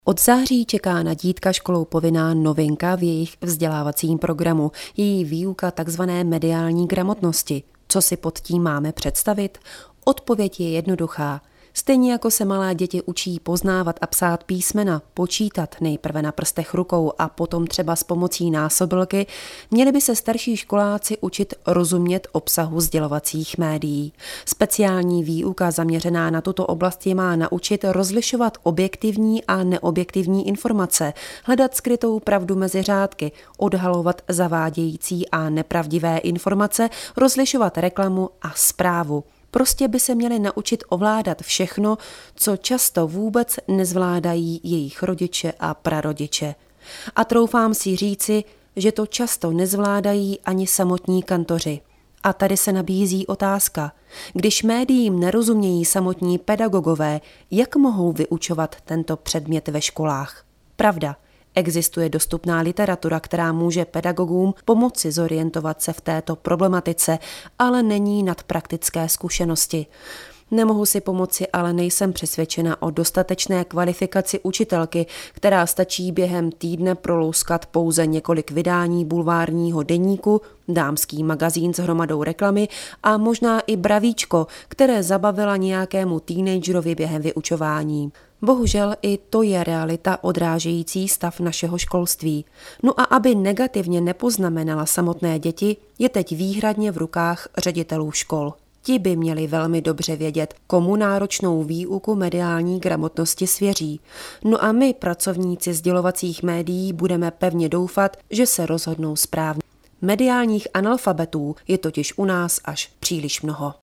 Od září čeká na dítka školou povinná novinka v jejich vzdělávacím programu, její výuka tzv. Mediální gramotnosti. Co si pod tím máme představit? Odpověď je jednoduchá. Stejně jako se malé děti učí poznávat a psát písmena, počítat nejprve na prstech rukou a potom třeba s pomocí násobilky, měli by se starší školáci učit rozumět obsahu sdělovacích médií. Speciální výuka zaměřená na tuto oblast je má naučit rozlišovat objektivní a neobjektivní informace, hledat skrytou pravdu mezi řádky, odhalovat zavádějící a nepravdivé informace, rozlišovat reklamu a zprávu. Prostě by se měli naučit ovládat všechno, co často vůbec nezvládají jejich rodiče a prarodiče. A troufám si říci, že to často nezvládají ani samotní kantoři. A tady se nabízí otázka. Když médiím nerozumějí samotní pedagogové, jak mohou vyučovat tento předmět ve školách? Pravda. Existuje dostupná literatura, která může pedagogům pomoci zorientovat se v této problematice, ale není nad praktické zkušenosti. Nemohu si pomoci, ale nejsem přesvědčena o dostatečné kvalifikaci učitelky, která stačí během týdne prolouskat pouze několik vydání bulvárního deníku, dámský magazín s hromadou reklamy a možná i Bravíčko, které zabavila nějakému teenagerovi během vyučování. Bohužel i to je realita odrážející stav našeho školství. No a aby negativně nepoznamenala samotné děti, je teď výhradně v rukách ředitelů škol. Ti by měli velmi dobře vědět, komu náročnou výuku mediální gramotnosti svěří. No a my, pracovníci sdělovacích médií, budeme pevně doufat, že se rozhodnou správně. Mediálních analfabetů je totiž u nás až příliš mnoho.